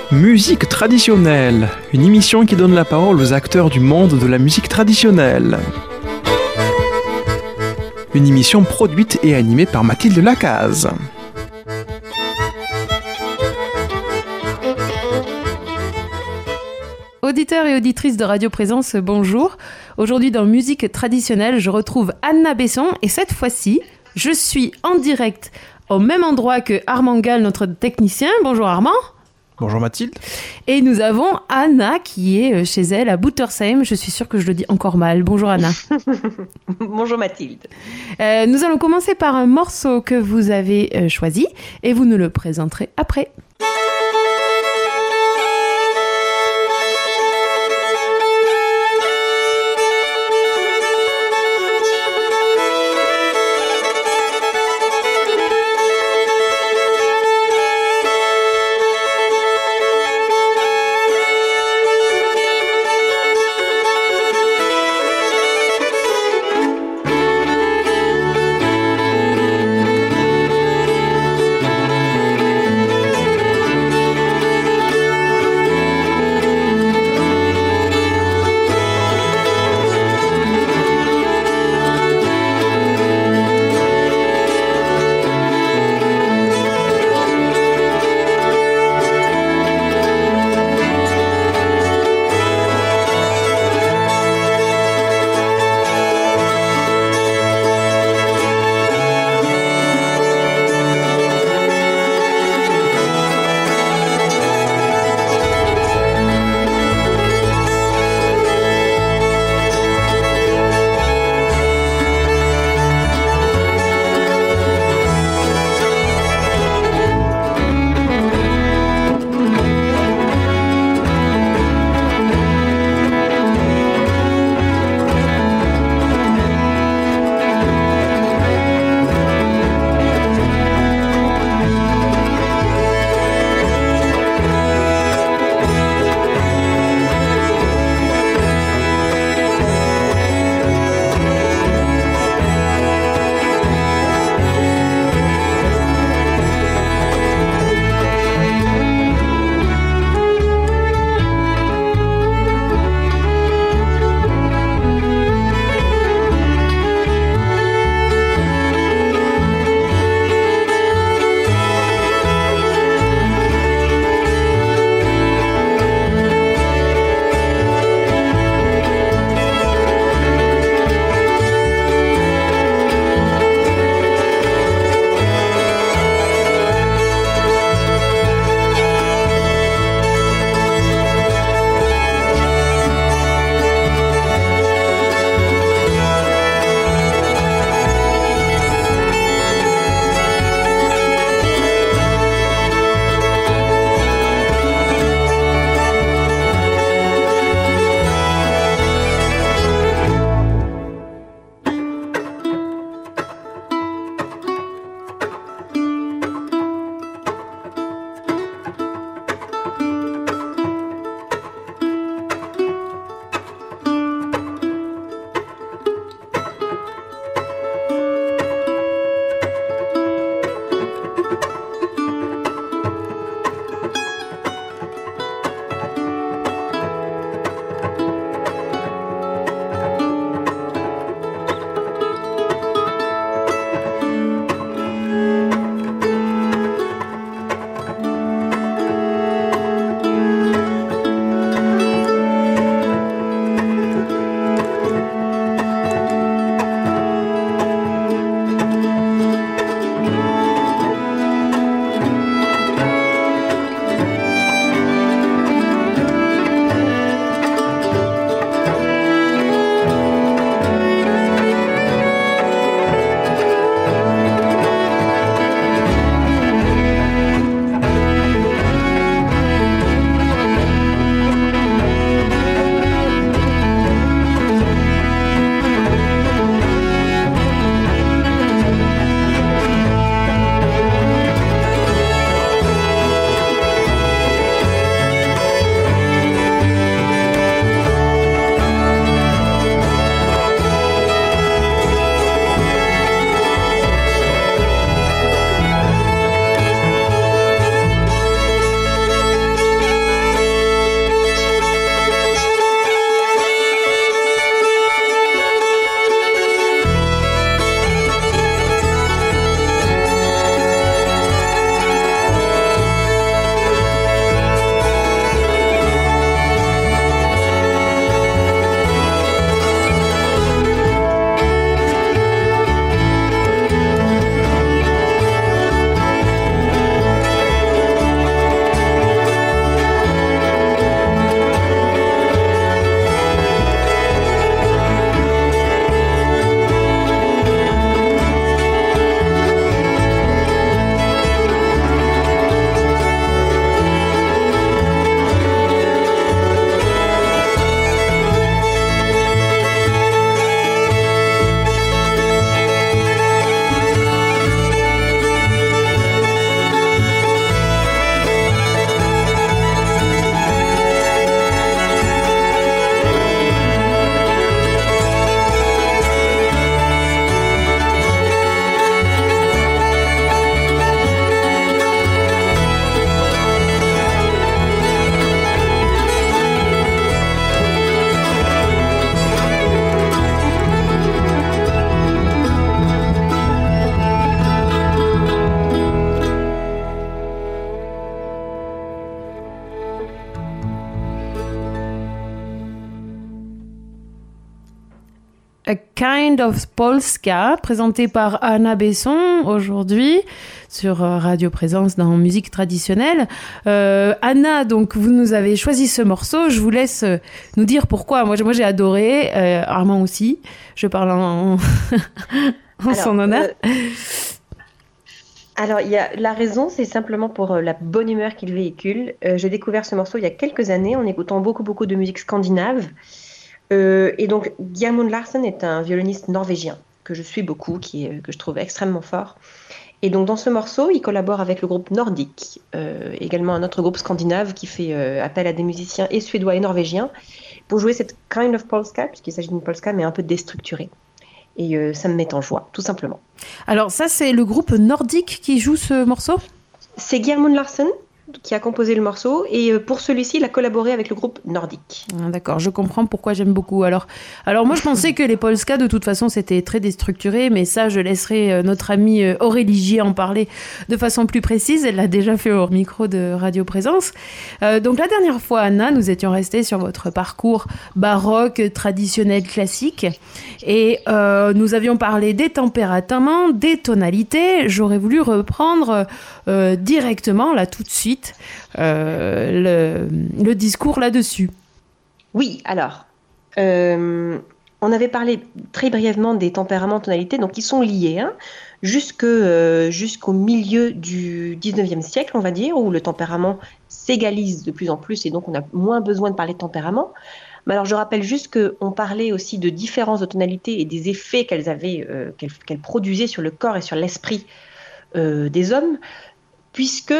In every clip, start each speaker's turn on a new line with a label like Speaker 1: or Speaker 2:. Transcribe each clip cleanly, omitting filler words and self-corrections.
Speaker 1: Musique traditionnelle, une émission qui donne la parole aux acteurs du monde de la musique traditionnelle. Une émission produite et animée par Mathilde Lacaze.
Speaker 2: Auditeurs et auditrices de Radio Présence, bonjour. Aujourd'hui dans Musique traditionnelle, je retrouve Anna Besson et cette fois-ci, je suis en direct au même endroit que Armand Gall, notre technicien. Bonjour Armand.
Speaker 1: Bonjour Mathilde.
Speaker 2: Et nous avons Anna qui est chez elle à Buttersheim. Je suis sûre que je le dis encore mal. Bonjour Anna.
Speaker 3: Bonjour Mathilde.
Speaker 2: Nous allons commencer par un morceau que vous avez choisi et vous nous le présenterez après. A Kind of Polska, présenté par Anna Besson aujourd'hui sur Radio Présence dans Musique Traditionnelle. Anna, donc vous nous avez choisi ce morceau. Je vous laisse nous dire pourquoi. Moi j'ai adoré. Armand aussi. Je parle en son honneur.
Speaker 3: Alors, la raison, c'est simplement pour la bonne humeur qu'il véhicule. J'ai découvert ce morceau il y a quelques années en écoutant beaucoup de musique scandinave. Et donc, Gjermund Larsen est un violoniste norvégien que je suis beaucoup, que je trouve extrêmement fort. Et donc, dans ce morceau, il collabore avec le groupe Nordic, également un autre groupe scandinave qui fait appel à des musiciens et suédois et norvégiens pour jouer cette kind of polska, puisqu'il s'agit d'une polska, mais un peu déstructurée. Et ça me met en joie, tout simplement.
Speaker 2: Alors ça, c'est le groupe Nordic qui joue ce morceau ?
Speaker 3: C'est Gjermund Larsen qui a composé le morceau, et pour celui-ci, il a collaboré avec le groupe Nordic.
Speaker 2: Ah, d'accord, je comprends pourquoi j'aime beaucoup. Alors moi, je pensais que les polskas, de toute façon, c'était très déstructuré, mais ça, je laisserai notre amie Aurélie Gier en parler de façon plus précise. Elle l'a déjà fait hors micro de Radio Présence. Donc la dernière fois, Anna, nous étions restés sur votre parcours baroque, traditionnel, classique, et nous avions parlé des tempéraments, des tonalités. J'aurais voulu reprendre directement, là, tout de suite, le discours là-dessus.
Speaker 3: Oui, alors, on avait parlé très brièvement des tempéraments, tonalités, donc ils sont liés, jusqu'au milieu du 19e siècle, on va dire, où le tempérament s'égalise de plus en plus, et donc on a moins besoin de parler de tempérament. Mais alors, je rappelle juste qu'on parlait aussi de différences de tonalités et des effets qu'elles produisaient sur le corps et sur l'esprit des hommes, puisque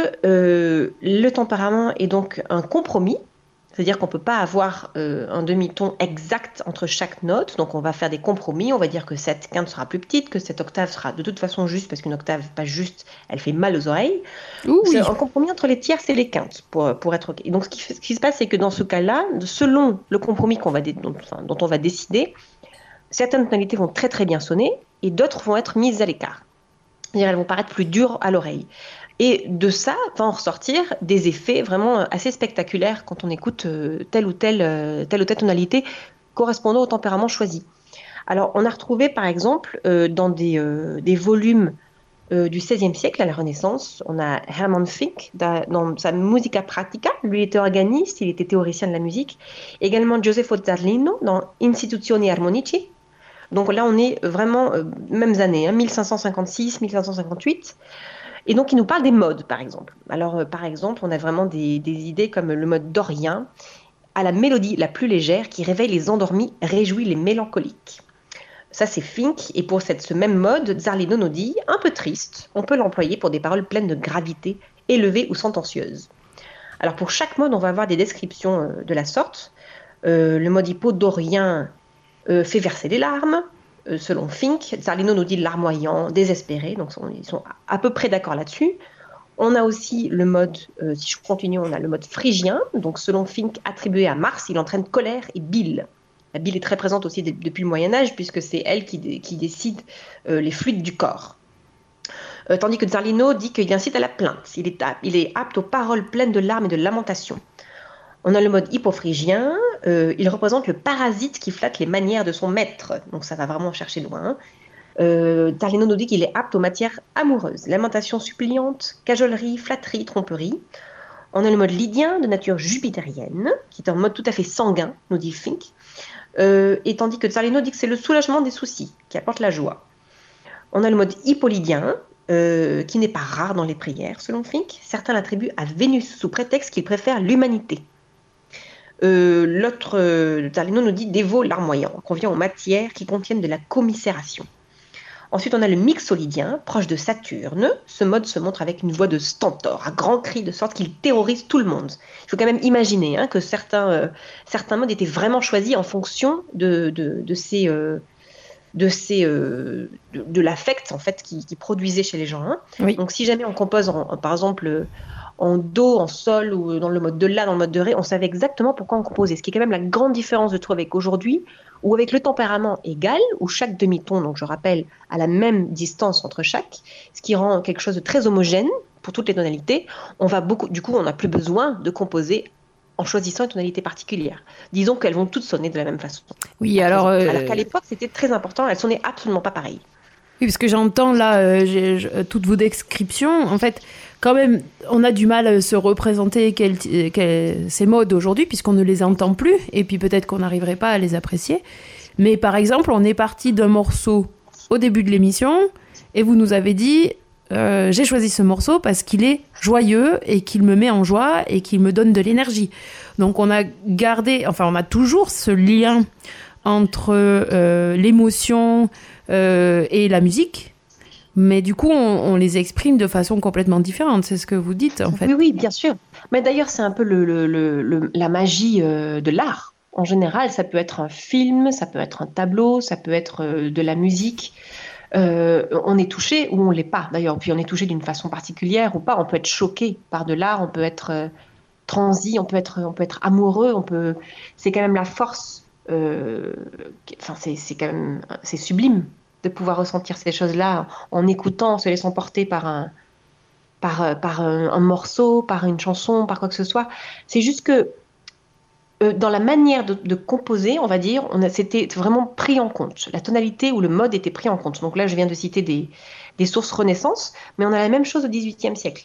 Speaker 3: le tempérament est donc un compromis, c'est-à-dire qu'on ne peut pas avoir un demi-ton exact entre chaque note, donc on va faire des compromis, on va dire que cette quinte sera plus petite, que cette octave sera de toute façon juste, parce qu'une octave pas juste, elle fait mal aux oreilles.
Speaker 2: Oui.
Speaker 3: C'est un compromis entre les tierces et les quintes, pour être OK. Et donc ce qui se passe, c'est que dans ce cas-là, selon le compromis dont on va décider, certaines tonalités vont très très bien sonner, et d'autres vont être mises à l'écart. C'est-à-dire elles vont paraître plus dures à l'oreille. Et de ça va en ressortir des effets vraiment assez spectaculaires quand on écoute telle ou telle tonalité correspondant au tempérament choisi. Alors, on a retrouvé, par exemple, dans des volumes du XVIe siècle, à la Renaissance, on a Hermann Finck, dans sa Musica Pratica, lui était organiste, il était théoricien de la musique. Également Josefo Zarlino, dans Instituzioni Armonici. Donc là, on est vraiment mêmes années, 1556, 1558. Et donc, il nous parle des modes, par exemple. Alors, par exemple, on a vraiment des idées comme le mode dorien, à la mélodie la plus légère, qui réveille les endormis, réjouit les mélancoliques. Ça, c'est Finck. Et pour ce même mode, Zarlino nous dit, un peu triste, on peut l'employer pour des paroles pleines de gravité, élevées ou sentencieuses. Alors, pour chaque mode, on va avoir des descriptions de la sorte. Le mode hypo-dorien fait verser des larmes. Selon Finck, Zarlino nous dit larmoyant, désespéré, donc ils sont à peu près d'accord là-dessus. On a aussi le mode, si je continue, on a le mode phrygien, donc selon Finck, attribué à Mars, il entraîne colère et bile. La bile est très présente aussi depuis le Moyen-Âge, puisque c'est elle qui décide les fluides du corps. Tandis que Zarlino dit qu'il incite à la plainte, il est apte aux paroles pleines de larmes et de lamentations. On a le mode hypophrygien, il représente le parasite qui flatte les manières de son maître, donc ça va vraiment chercher loin. Zarlino nous dit qu'il est apte aux matières amoureuses, lamentation suppliante, cajolerie, flatterie, tromperie. On a le mode lydien de nature jupitérienne, qui est un mode tout à fait sanguin, nous dit Finck, et tandis que Zarlino dit que c'est le soulagement des soucis qui apporte la joie. On a le mode hippolidien, qui n'est pas rare dans les prières, selon Finck. Certains l'attribuent à Vénus sous prétexte qu'il préfère l'humanité. L'autre, Zarlino nous dit dévot larmoyant, convient aux matières qui contiennent de la commisération. Ensuite, on a le mixolydien, proche de Saturne. Ce mode se montre avec une voix de stentor, à grands cris, de sorte qu'il terrorise tout le monde. Il faut quand même imaginer que certains modes étaient vraiment choisis en fonction de l'affect en fait qui produisait chez les gens. Oui. Donc, si jamais on compose, par exemple, en do, en sol, ou dans le mode de la, dans le mode de ré, on savait exactement pourquoi on composait. Ce qui est quand même la grande différence, je trouve, avec aujourd'hui, où avec le tempérament égal, où chaque demi-ton, donc je rappelle, a la même distance entre chaque, ce qui rend quelque chose de très homogène pour toutes les tonalités, on n'a plus besoin de composer en choisissant une tonalité particulière. Disons qu'elles vont toutes sonner de la même façon.
Speaker 2: Oui, alors
Speaker 3: qu'à l'époque, c'était très important, elles sonnaient absolument pas pareilles.
Speaker 2: Oui, parce que j'entends là toutes vos descriptions. En fait, quand même, on a du mal à se représenter ces modes aujourd'hui, puisqu'on ne les entend plus, et puis peut-être qu'on n'arriverait pas à les apprécier. Mais par exemple, on est parti d'un morceau au début de l'émission, et vous nous avez dit, j'ai choisi ce morceau parce qu'il est joyeux, et qu'il me met en joie, et qu'il me donne de l'énergie. Donc on a toujours ce lien entre l'émotion et la musique, mais du coup on les exprime de façon complètement différente, c'est ce que vous dites en fait.
Speaker 3: Oui, bien sûr. Mais d'ailleurs c'est un peu la magie de l'art. En général, ça peut être un film, ça peut être un tableau, ça peut être de la musique. On est touché ou on l'est pas d'ailleurs, puis on est touché d'une façon particulière ou pas. On peut être choqué par de l'art, on peut être transi, on peut être amoureux, c'est quand même la force. C'est sublime de pouvoir ressentir ces choses-là en écoutant, en se laissant porter par un morceau, par une chanson, par quoi que ce soit. C'est juste que dans la manière de composer, on va dire, c'était vraiment pris en compte. La tonalité ou le mode était pris en compte. Donc là, je viens de citer des sources Renaissance, mais on a la même chose au XVIIIe siècle.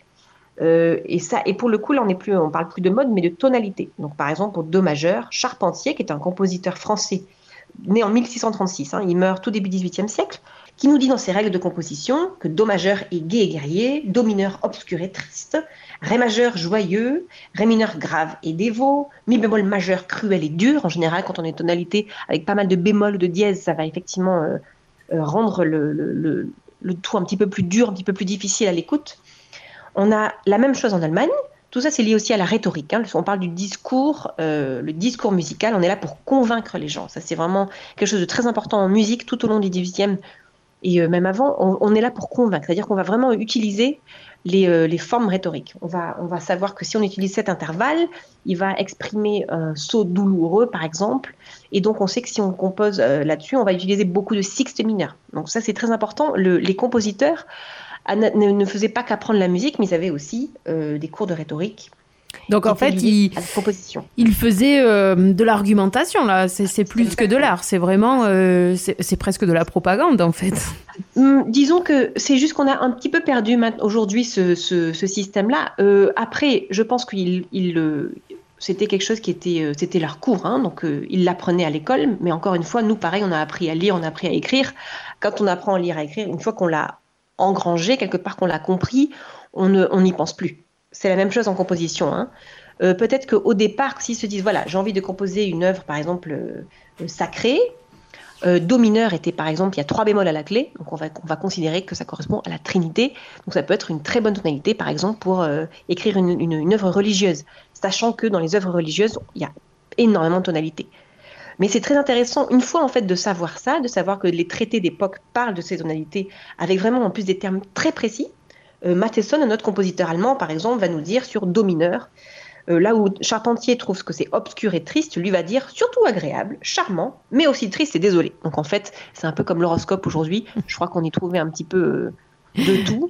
Speaker 3: Et pour le coup, là, on parle plus de mode, mais de tonalité. Donc, par exemple, au Do majeur, Charpentier, qui est un compositeur français, né en 1636, il meurt tout début XVIIIe siècle, qui nous dit dans ses règles de composition que Do majeur est gai et guerrier, Do mineur obscur et triste, Ré majeur joyeux, Ré mineur grave et dévot, Mi bémol majeur cruel et dur. En général, quand on est tonalité avec pas mal de bémol ou de dièse, ça va effectivement rendre le tout un petit peu plus dur, un petit peu plus difficile à l'écoute. On a la même chose en Allemagne. Tout ça, c'est lié aussi à la rhétorique. On parle du discours, le discours musical. On est là pour convaincre les gens. Ça, c'est vraiment quelque chose de très important en musique tout au long du XVIIIe et même avant. On est là pour convaincre. C'est-à-dire qu'on va vraiment utiliser les formes rhétoriques. On va savoir que si on utilise cet intervalle, il va exprimer un saut douloureux, par exemple. Et donc, on sait que si on compose là-dessus, on va utiliser beaucoup de sixtes mineurs. Donc ça, c'est très important. Les compositeurs ne faisaient pas qu'apprendre la musique, mais ils avaient aussi des cours de rhétorique.
Speaker 2: Donc en fait, il faisait de l'argumentation, là. C'est plus que de l'art, c'est vraiment, c'est presque de la propagande, en fait.
Speaker 3: Disons que c'est juste qu'on a un petit peu perdu aujourd'hui ce système-là. Après, je pense c'était quelque chose qui c'était leur cours, donc ils l'apprenaient à l'école, mais encore une fois, nous, pareil, on a appris à lire, on a appris à écrire. Quand on apprend à lire, à écrire, une fois qu'on l'a engrangé, quelque part qu'on l'a compris, on n'y pense plus. C'est la même chose en composition. Peut-être qu'au départ, s'ils se disent, voilà, j'ai envie de composer une œuvre, par exemple, sacrée, Do mineur était, par exemple, il y a 3 bémols à la clé, donc on va considérer que ça correspond à la Trinité. Donc ça peut être une très bonne tonalité, par exemple, pour écrire une œuvre religieuse, sachant que dans les œuvres religieuses, il y a énormément de tonalités. Mais c'est très intéressant, une fois en fait de savoir ça, de savoir que les traités d'époque parlent de ces tonalités avec vraiment en plus des termes très précis. Mattheson, un autre compositeur allemand, par exemple, va nous dire sur Do mineur, là où Charpentier trouve que c'est obscur et triste, lui va dire surtout agréable, charmant, mais aussi triste et désolé. Donc en fait, c'est un peu comme l'horoscope aujourd'hui. Je crois qu'on y trouvait un petit peu de tout.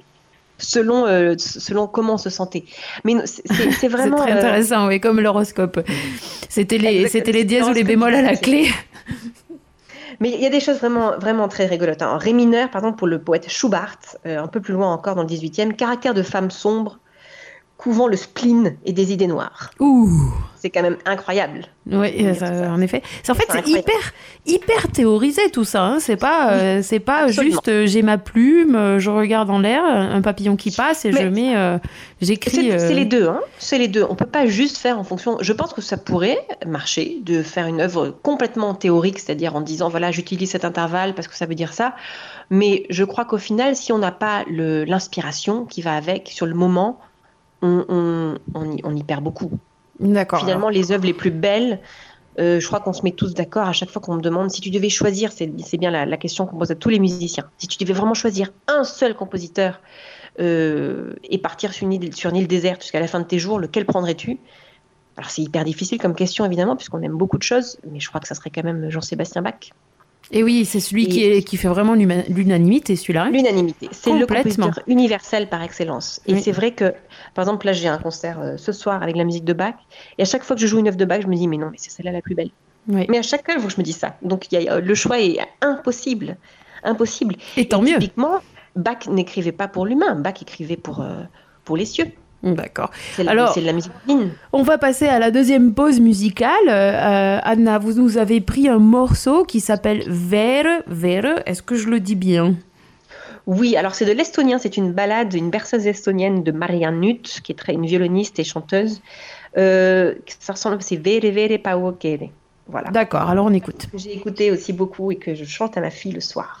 Speaker 3: Selon comment on se sentait. Mais c'est vraiment...
Speaker 2: C'est très intéressant, oui, comme l'horoscope. C'était les dièses ou les bémols à la clé.
Speaker 3: Mais il y a des choses vraiment, vraiment très rigolotes. En Ré mineur, par exemple, pour le poète Schubart, un peu plus loin encore dans le XVIIIe, caractère de femme sombre, couvant le spleen et des idées noires.
Speaker 2: Ouh.
Speaker 3: C'est quand même incroyable.
Speaker 2: Oui, en effet. En fait, c'est hyper théorisé tout ça. C'est pas juste j'ai ma plume, je regarde en l'air, un papillon qui passe et j'écris.
Speaker 3: C'est les deux. C'est les deux. On peut pas juste faire en fonction. Je pense que ça pourrait marcher de faire une œuvre complètement théorique, c'est-à-dire en disant voilà, j'utilise cet intervalle parce que ça veut dire ça. Mais je crois qu'au final, si on n'a pas l'inspiration qui va avec sur le moment, on y perd beaucoup.
Speaker 2: D'accord.
Speaker 3: Finalement, les œuvres les plus belles, je crois qu'on se met tous d'accord à chaque fois qu'on me demande si tu devais choisir, c'est bien la question qu'on pose à tous les musiciens, si tu devais vraiment choisir un seul compositeur et partir sur une île déserte jusqu'à la fin de tes jours, lequel prendrais-tu? Alors c'est hyper difficile comme question évidemment, puisqu'on aime beaucoup de choses, mais je crois que ça serait quand même Jean-Sébastien Bach.
Speaker 2: Et oui, c'est celui qui fait vraiment l'unanimité, celui-là.
Speaker 3: L'unanimité, c'est le
Speaker 2: Complètement.
Speaker 3: compositeur universel par excellence. Et
Speaker 2: Oui.
Speaker 3: c'est vrai que, par exemple, là j'ai un concert ce soir avec la musique de Bach, et à chaque fois que je joue une œuvre de Bach, je me dis mais non, mais c'est celle-là la plus belle.
Speaker 2: Oui.
Speaker 3: Mais à chaque œuvre, je me dis ça. Donc le choix est impossible, impossible.
Speaker 2: Et tant mieux.
Speaker 3: Typiquement, Bach n'écrivait pas pour l'humain, Bach écrivait pour les cieux.
Speaker 2: D'accord.
Speaker 3: C'est de la musique divine.
Speaker 2: On va passer à la deuxième pause musicale. Anna, vous nous avez pris un morceau qui s'appelle Vere. Est-ce que je le dis bien?
Speaker 3: Oui, alors c'est de l'estonien, c'est une ballade, une berceuse estonienne de Maria Nutt, qui est une violoniste et chanteuse. Ça ressemble, c'est Vere Vere Paukere. Voilà.
Speaker 2: D'accord, alors on écoute.
Speaker 3: Que j'ai écouté aussi beaucoup et que je chante à ma fille le soir.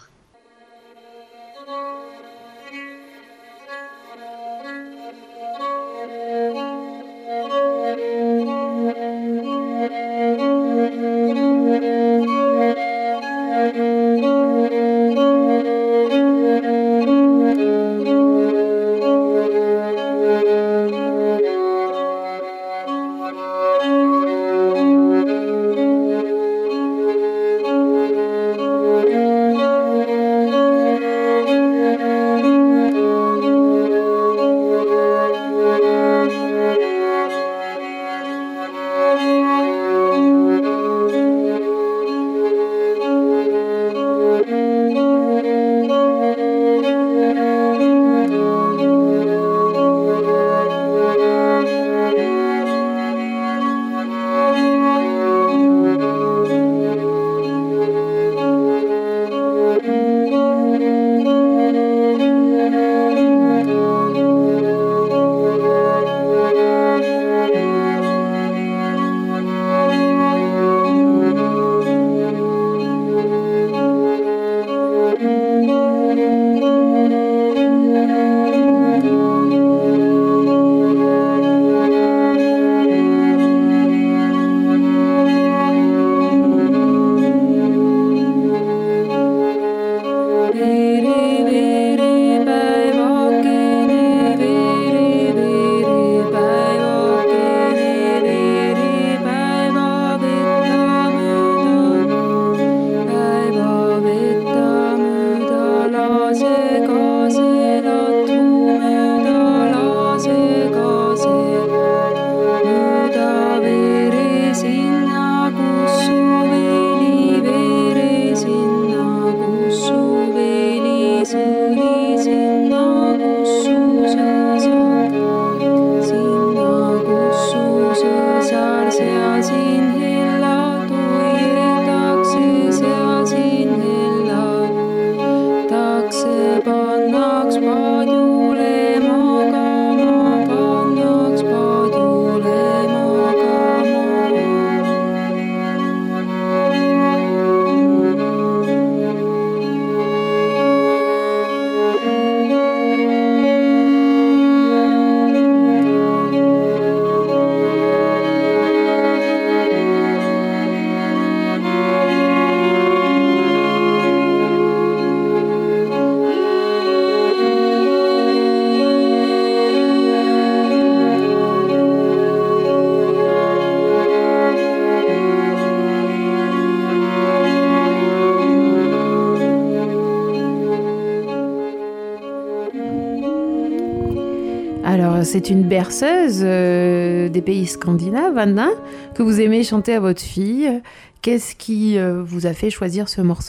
Speaker 2: C'est une berceuse des pays scandinaves, Anna, que vous aimez chanter à votre fille. Qu'est-ce qui vous a fait choisir ce morceau ?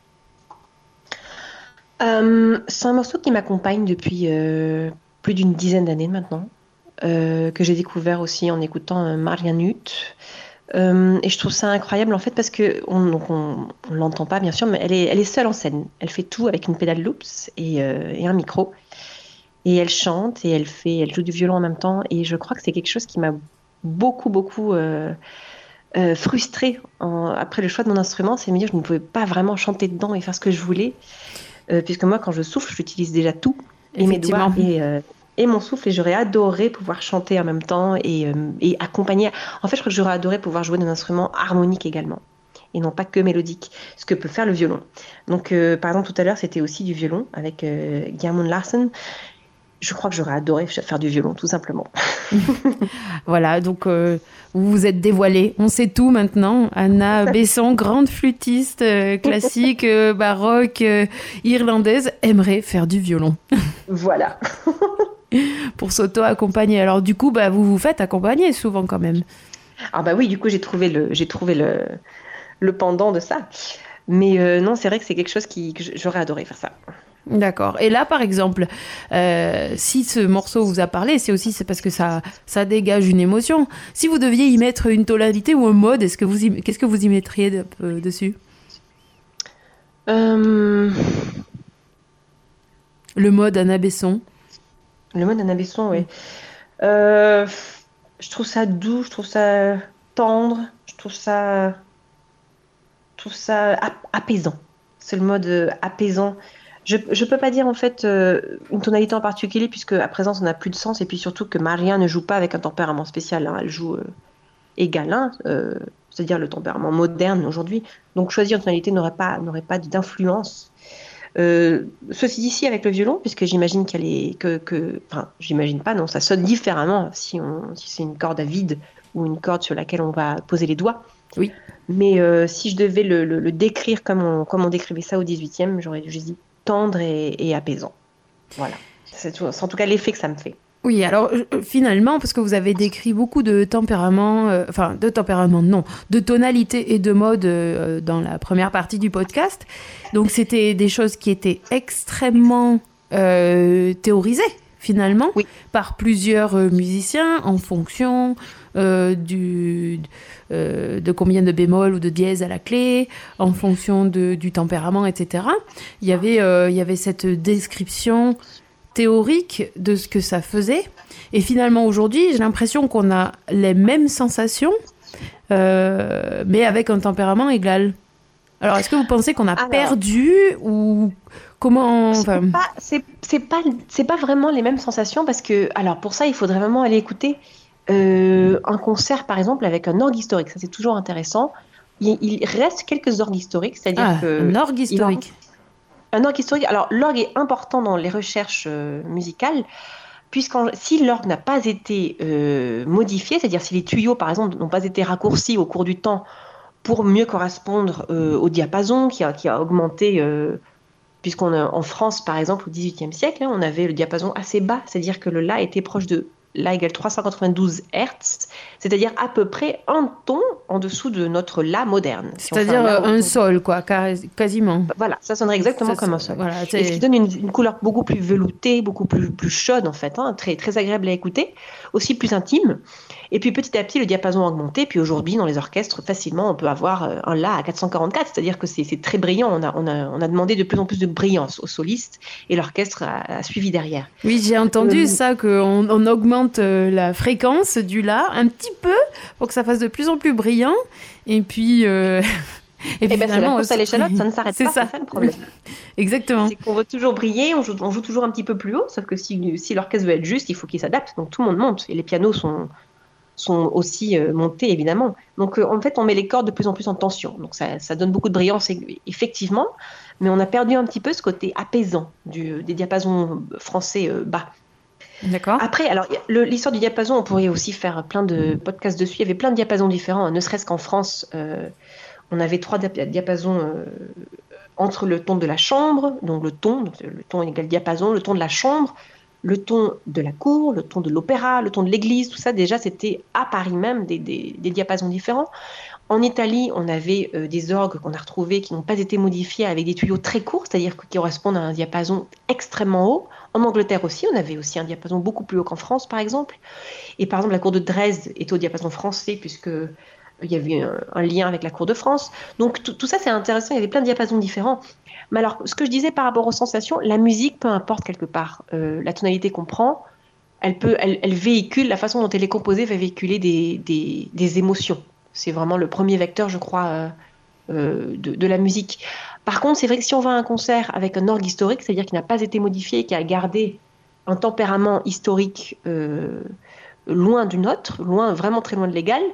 Speaker 3: C'est un morceau qui m'accompagne depuis plus d'une dizaine d'années maintenant, que j'ai découvert aussi en écoutant Maria Nutt. Et je trouve ça incroyable en fait parce que on l'entend pas bien sûr, mais elle est seule en scène. Elle fait tout avec une pédale loops et un micro. Et elle chante et elle joue du violon en même temps. Et je crois que c'est quelque chose qui m'a beaucoup frustrée après le choix de mon instrument. C'est de me dire que je ne pouvais pas vraiment chanter dedans et faire ce que je voulais. Puisque moi, quand je souffle, j'utilise déjà tout. Et mes doigts et mon souffle. Et j'aurais adoré pouvoir chanter en même temps et accompagner. En fait, je crois que j'aurais adoré pouvoir jouer d'un instrument harmonique également. Et non pas que mélodique, ce que peut faire le violon. Donc, par exemple, tout à l'heure, c'était aussi du violon avec Gjermund Larsen. je crois que j'aurais adoré faire du violon, tout simplement.
Speaker 2: Voilà, donc vous vous êtes dévoilée. On sait tout maintenant. Anna Besson, grande flûtiste classique, baroque, irlandaise, aimerait faire du violon.
Speaker 3: Voilà.
Speaker 2: Pour s'auto-accompagner. Alors du coup, vous vous faites accompagner souvent quand même.
Speaker 3: Ah bah oui, du coup, j'ai trouvé le pendant de ça. Mais non, c'est vrai que c'est quelque chose que j'aurais adoré faire ça.
Speaker 2: D'accord. Et là, par exemple, si ce morceau vous a parlé, c'est parce que ça dégage une émotion. Si vous deviez y mettre une tonalité ou un mode, qu'est-ce que vous y mettriez dessus?
Speaker 3: Le
Speaker 2: mode Anna Besson.
Speaker 3: mode Anna Besson, oui. Je trouve ça doux, je trouve ça tendre, je trouve ça apaisant. C'est le mode apaisant. Je ne peux pas dire en fait une tonalité en particulier puisque à présent ça n'a plus de sens et puis surtout que Maria ne joue pas avec un tempérament spécial, hein. Elle joue égal, hein, c'est-à-dire le tempérament moderne aujourd'hui. Donc choisir une tonalité n'aurait pas d'influence. Ceci dit, avec le violon, puisque j'imagine qu'elle est enfin j'imagine pas, non, ça sonne différemment si c'est une corde à vide ou une corde sur laquelle on va poser les doigts.
Speaker 2: Oui.
Speaker 3: Mais si je devais le décrire comme on décrivait ça au 18e, j'aurais dit tendre et apaisant. Voilà. C'est en tout cas l'effet que ça me fait.
Speaker 2: Oui, alors finalement, parce que vous avez décrit beaucoup de tempéraments, de tonalités et de modes dans la première partie du podcast. Donc c'était des choses qui étaient extrêmement théorisées finalement,
Speaker 3: oui,
Speaker 2: par plusieurs musiciens en fonction de combien de bémols ou de dièses à la clé, en fonction du tempérament, etc. Il y avait cette description théorique de ce que ça faisait. Et finalement, aujourd'hui, j'ai l'impression qu'on a les mêmes sensations, mais avec un tempérament égal. Alors, est-ce que vous pensez qu'on a perdu ou comment...
Speaker 3: C'est pas vraiment les mêmes sensations parce que, alors pour ça, il faudrait vraiment aller écouter un concert, par exemple, avec un orgue historique. Ça, c'est toujours intéressant. Il reste quelques orgues historiques, c'est-à-dire
Speaker 2: un orgue historique.
Speaker 3: Un orgue historique. Alors, l'orgue est important dans les recherches musicales, si l'orgue n'a pas été modifié, c'est-à-dire si les tuyaux, par exemple, n'ont pas été raccourcis au cours du temps pour mieux correspondre au diapason qui a augmenté, puisqu'en France, par exemple, au XVIIIe siècle, on avait le diapason assez bas, c'est-à-dire que le La était proche de La égale 392 Hertz, c'est-à-dire à peu près un ton en dessous de notre La moderne.
Speaker 2: C'est-à-dire un sol, quoi, quasiment.
Speaker 3: Voilà, ça sonnerait exactement comme un sol.
Speaker 2: Voilà,
Speaker 3: et ce qui donne une couleur beaucoup plus veloutée, beaucoup plus chaude, en fait, hein, très, très agréable à écouter, aussi plus intime. Et puis petit à petit, le diapason a augmenté. Puis aujourd'hui, dans les orchestres, facilement, on peut avoir un La à 444, c'est-à-dire que c'est très brillant. On a demandé de plus en plus de brillance aux solistes et l'orchestre a suivi derrière.
Speaker 2: Oui, j'ai entendu ça, qu'on augmente la fréquence du La un petit peu pour que ça fasse de plus en plus brillant. Et puis...
Speaker 3: Et bien, c'est la course à l'échalote, ça ne s'arrête pas, c'est ça le problème.
Speaker 2: Exactement.
Speaker 3: C'est qu'on veut toujours briller, on joue toujours un petit peu plus haut, sauf que si l'orchestre veut être juste, il faut qu'il s'adapte. Donc tout le monde monte, et les pianos sont aussi montés, évidemment. Donc en fait, on met les cordes de plus en plus en tension. Donc ça donne beaucoup de brillance, effectivement, mais on a perdu un petit peu ce côté apaisant des diapasons français bas.
Speaker 2: D'accord.
Speaker 3: Après, alors l'histoire du diapason, on pourrait aussi faire plein de podcasts dessus. Il y avait plein de diapasons différents, ne serait-ce qu'en France. On avait 3 diapasons entre le ton de la chambre, donc le ton égale diapason, le ton de la chambre, le ton de la cour, le ton de l'opéra, le ton de l'église, tout ça, déjà, c'était à Paris même des diapasons différents. En Italie, on avait des orgues qu'on a retrouvés qui n'ont pas été modifiés avec des tuyaux très courts, c'est-à-dire qui correspondent à un diapason extrêmement haut. En Angleterre aussi, on avait aussi un diapason beaucoup plus haut qu'en France, par exemple. Et par exemple, la cour de Dresde était au diapason français, puisque il y avait un lien avec la cour de France. Donc tout ça, c'est intéressant. Il y avait plein de diapasons différents. Mais alors, ce que je disais par rapport aux sensations, la musique, peu importe quelque part, la tonalité qu'on prend, elle véhicule, la façon dont elle est composée va véhiculer des émotions. C'est vraiment le premier vecteur, je crois, de la musique. Par contre, c'est vrai que si on va à un concert avec un orgue historique, c'est-à-dire qui n'a pas été modifié, qui a gardé un tempérament historique loin du nôtre, vraiment très loin de l'égal,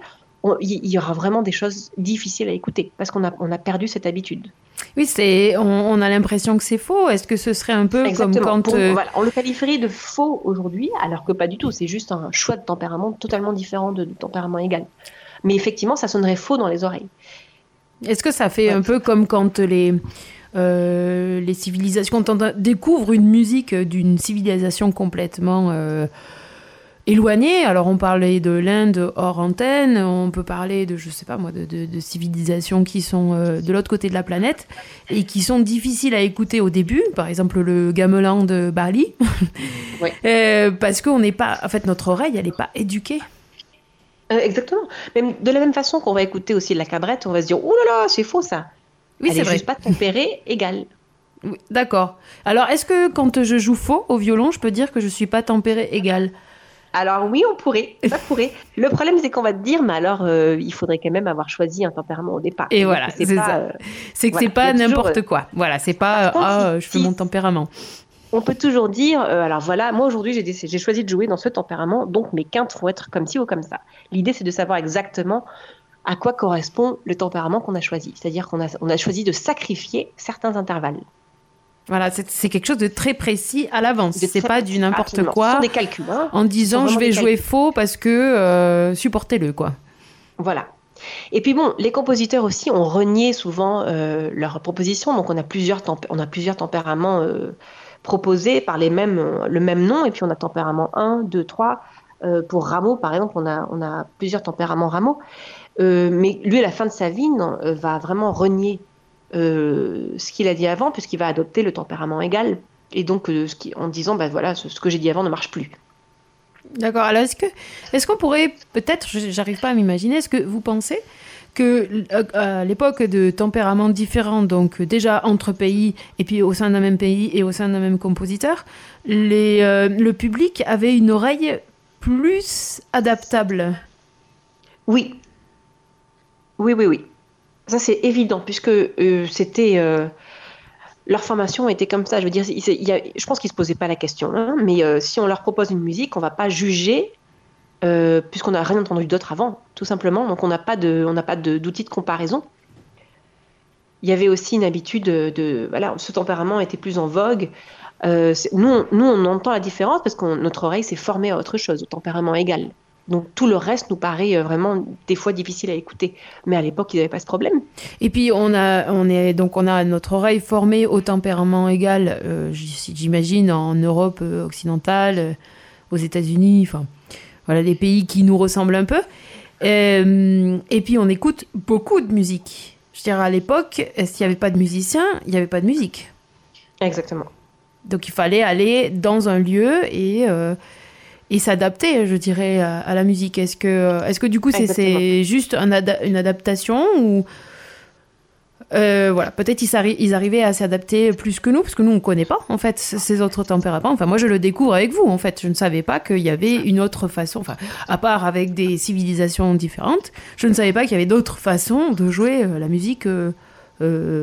Speaker 3: il y aura vraiment des choses difficiles à écouter parce qu'on a perdu cette habitude.
Speaker 2: Oui, on a l'impression que c'est faux. Est-ce que ce serait un peu
Speaker 3: Exactement.
Speaker 2: comme quand...
Speaker 3: Voilà, on le qualifierait de faux aujourd'hui, alors que pas du tout. C'est juste un choix de tempérament totalement différent de tempérament égal. Mais effectivement, ça sonnerait faux dans les oreilles.
Speaker 2: Est-ce que ça fait un peu comme quand les civilisations, quand on découvre une musique d'une civilisation complètement éloignée, alors on parlait de l'Inde hors antenne, on peut parler de, je sais pas moi, de civilisations qui sont de l'autre côté de la planète et qui sont difficiles à écouter au début, par exemple le gamelan de Bali,
Speaker 3: Oui.
Speaker 2: parce qu'on n'est pas, en fait notre oreille elle n'est pas éduquée.
Speaker 3: Exactement. Même de la même façon qu'on va écouter aussi la cabrette, on va se dire, oh là là, c'est faux ça.
Speaker 2: Oui,
Speaker 3: Elle
Speaker 2: c'est
Speaker 3: est
Speaker 2: vrai.
Speaker 3: juste pas tempérée égale.
Speaker 2: Oui, d'accord. Alors, est-ce que quand je joue faux au violon, je peux dire que je suis pas tempérée égale?
Speaker 3: Alors oui, on pourrait, ça pourrait. Le problème, c'est qu'on va te dire, mais alors, il faudrait quand même avoir choisi un tempérament au départ.
Speaker 2: Et
Speaker 3: C'est-à-dire
Speaker 2: voilà,
Speaker 3: que
Speaker 2: c'est ça. C'est que
Speaker 3: voilà,
Speaker 2: c'est pas
Speaker 3: il y a toujours,
Speaker 2: n'importe quoi. Voilà, c'est pas
Speaker 3: Par contre,
Speaker 2: je fais mon tempérament.
Speaker 3: on peut toujours dire, alors voilà, moi aujourd'hui, j'ai choisi de jouer dans ce tempérament, donc mes quintes vont être comme ci ou comme ça. L'idée, c'est de savoir exactement à quoi correspond le tempérament qu'on a choisi. C'est-à-dire on a choisi de sacrifier certains intervalles.
Speaker 2: Voilà, c'est quelque chose de très précis à l'avance. C'est pas du n'importe
Speaker 3: Absolument. Ce
Speaker 2: quoi
Speaker 3: sont des calculs, hein.
Speaker 2: en disant
Speaker 3: Ce sont
Speaker 2: je vais
Speaker 3: vraiment
Speaker 2: jouer
Speaker 3: des
Speaker 2: faux parce que supportez-le quoi.
Speaker 3: Voilà. Et puis bon, les compositeurs aussi ont renié souvent leurs propositions. Donc on a plusieurs tempéraments proposés par le même nom. Et puis on a tempérament 1, 2, 3. Pour Rameau, par exemple, on a plusieurs tempéraments Rameau. Mais lui, à la fin de sa vie, va vraiment renier ce qu'il a dit avant, puisqu'il va adopter le tempérament égal. Et donc, en disant, bah, voilà, ce que j'ai dit avant ne marche plus.
Speaker 2: D'accord. Alors est-ce qu'on pourrait peut-être, j'arrive pas à m'imaginer, est-ce que vous pensez que à l'époque de tempéraments différents, donc déjà entre pays et puis au sein d'un même pays et au sein d'un même compositeur, le public avait une oreille plus adaptable?
Speaker 3: Oui, oui. Ça, c'est évident, puisque leur formation était comme ça. Je veux dire, je pense qu'ils ne se posaient pas la question, hein, mais si on leur propose une musique, on ne va pas juger, puisqu'on n'a rien entendu d'autre avant, tout simplement. Donc, on n'a pas d'outil de comparaison. Il y avait aussi une habitude voilà, ce tempérament était plus en vogue. Nous, on entend la différence parce que notre oreille s'est formée à autre chose, au tempérament égal. Donc tout le reste nous paraît vraiment des fois difficile à écouter. Mais à l'époque, ils n'avaient pas ce problème.
Speaker 2: Et puis on a notre oreille formée au tempérament égal, j'imagine en Europe occidentale, aux États-Unis, enfin voilà des pays qui nous ressemblent un peu. Et puis on écoute beaucoup de musique. Je dirais à l'époque, s'il n'y avait pas de musiciens, il n'y avait pas de musique.
Speaker 3: Exactement.
Speaker 2: Donc il fallait aller dans un lieu et s'adapter, je dirais, à la musique. Est-ce que du coup, c'est juste une adaptation ou voilà, peut-être ils arrivaient à s'adapter plus que nous, parce que nous, on ne connaît pas, en fait, ces autres tempéraments. Enfin, moi, je le découvre avec vous, en fait. Je ne savais pas qu'il y avait une autre façon, enfin, à part avec des civilisations différentes, je ne savais pas qu'il y avait d'autres façons de jouer la musique en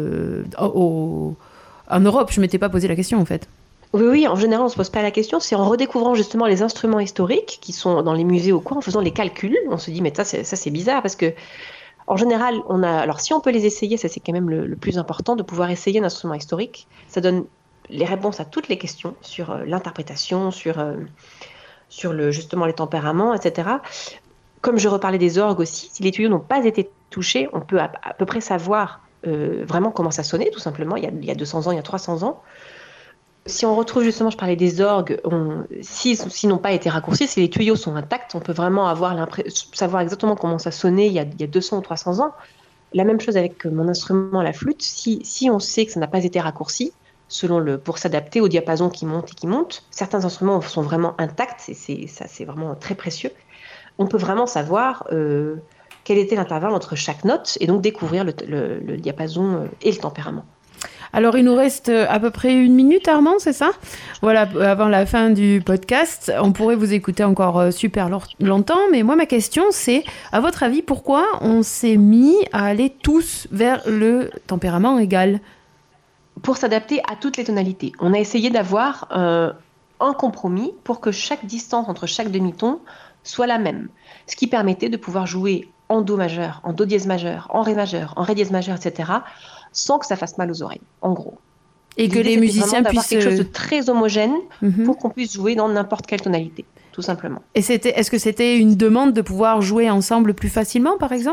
Speaker 2: Europe. Je ne m'étais pas posé la question, en fait.
Speaker 3: Oui, en général, on ne se pose pas la question. C'est en redécouvrant justement les instruments historiques qui sont dans les musées ou quoi, en faisant les calculs, on se dit, mais ça c'est bizarre parce que, en général, alors si on peut les essayer, ça c'est quand même le plus important, de pouvoir essayer un instrument historique. Ça donne les réponses à toutes les questions sur l'interprétation, sur justement les tempéraments, etc. Comme je reparlais des orgues aussi, si les tuyaux n'ont pas été touchés, on peut à peu près savoir vraiment comment ça sonnait, tout simplement, il y a 200 ans, il y a 300 ans. Si on retrouve justement, je parlais des orgues, s'ils n'ont pas été raccourcis, si les tuyaux sont intacts, on peut vraiment savoir exactement comment ça sonnait il y a 200 ou 300 ans. La même chose avec mon instrument, la flûte. Si on sait que ça n'a pas été raccourci, pour s'adapter au diapason qui monte et qui monte, certains instruments sont vraiment intacts, et c'est vraiment très précieux. On peut vraiment savoir quel était l'intervalle entre chaque note et donc découvrir le diapason et le tempérament.
Speaker 2: Alors, il nous reste à peu près 1 minute, Armand, c'est ça ? Voilà, avant la fin du podcast. On pourrait vous écouter encore super longtemps, mais moi, ma question, c'est, à votre avis, pourquoi on s'est mis à aller tous vers le tempérament égal ?
Speaker 3: Pour s'adapter à toutes les tonalités. On a essayé d'avoir un compromis pour que chaque distance entre chaque demi-ton soit la même. Ce qui permettait de pouvoir jouer en Do majeur, en Do dièse majeur, en Ré majeur, en Ré dièse majeur, etc., sans que ça fasse mal aux oreilles, en gros.
Speaker 2: Et que les musiciens puissent...
Speaker 3: quelque chose de très homogène pour qu'on puisse jouer dans n'importe quelle tonalité, tout simplement.
Speaker 2: Et est-ce que c'était une demande de pouvoir jouer ensemble plus facilement, par exemple ?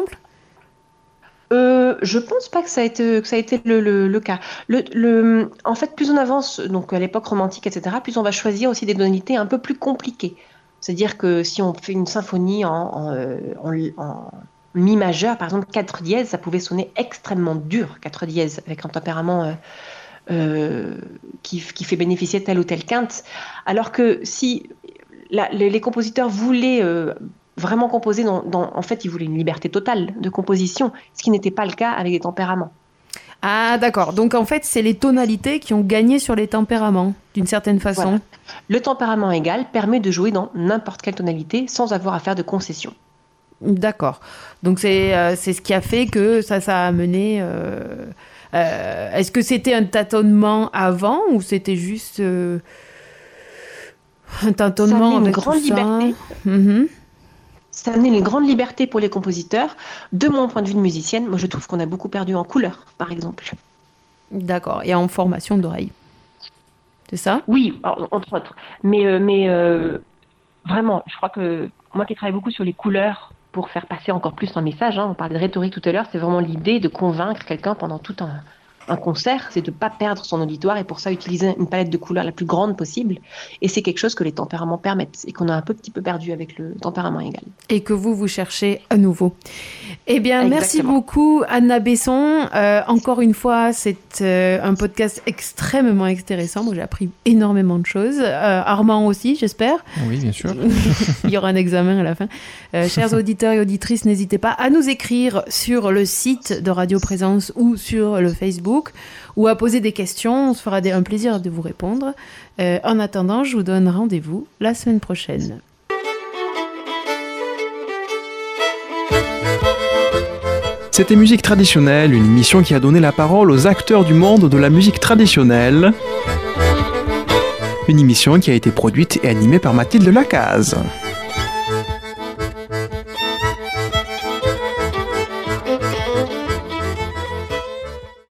Speaker 3: Je pense pas que ça a été le cas. En fait, plus on avance, donc à l'époque romantique, etc., plus on va choisir aussi des tonalités un peu plus compliquées. C'est-à-dire que si on fait une symphonie en mi majeur, par exemple 4 dièses, ça pouvait sonner extrêmement dur, 4 dièses, avec un tempérament qui fait bénéficier telle ou telle quinte. Alors que si les compositeurs voulaient vraiment composer, en fait, ils voulaient une liberté totale de composition, ce qui n'était pas le cas avec les tempéraments.
Speaker 2: Ah, d'accord. Donc, en fait, c'est les tonalités qui ont gagné sur les tempéraments, d'une certaine façon.
Speaker 3: Voilà. Le tempérament égal permet de jouer dans n'importe quelle tonalité sans avoir à faire de concessions.
Speaker 2: D'accord. Donc, c'est ce qui a fait que ça a amené... est-ce que c'était un tâtonnement avant ou c'était juste un tâtonnement avec tout ça ? Ça a amené une grande liberté.
Speaker 3: Ça a amené une grande liberté pour les compositeurs. De mon point de vue de musicienne, moi je trouve qu'on a beaucoup perdu en couleur, par exemple.
Speaker 2: D'accord. Et en formation d'oreille. C'est ça ?
Speaker 3: Oui, entre autres. Mais vraiment, je crois que moi qui travaille beaucoup sur les couleurs pour faire passer encore plus un message, on parlait de rhétorique tout à l'heure, c'est vraiment l'idée de convaincre quelqu'un pendant tout un concert, c'est de ne pas perdre son auditoire et pour ça utiliser une palette de couleurs la plus grande possible. Et c'est quelque chose que les tempéraments permettent et qu'on a un petit peu perdu avec le tempérament égal.
Speaker 2: Et que vous cherchez à nouveau. Eh bien,
Speaker 3: Exactement.
Speaker 2: Merci beaucoup Anna Besson. Encore une fois, c'est un podcast extrêmement intéressant. Moi, j'ai appris énormément de choses. Armand aussi, j'espère.
Speaker 1: Oui, bien sûr.
Speaker 2: Il y aura un examen à la fin. Chers auditeurs et auditrices, n'hésitez pas à nous écrire sur le site de Radio Présence ou sur le Facebook ou à poser des questions. On se fera un plaisir de vous répondre. En attendant, je vous donne rendez-vous la semaine prochaine.
Speaker 1: C'était Musique traditionnelle, une émission qui a donné la parole aux acteurs du monde de la musique traditionnelle. Une émission qui a été produite et animée par Mathilde Lacaze.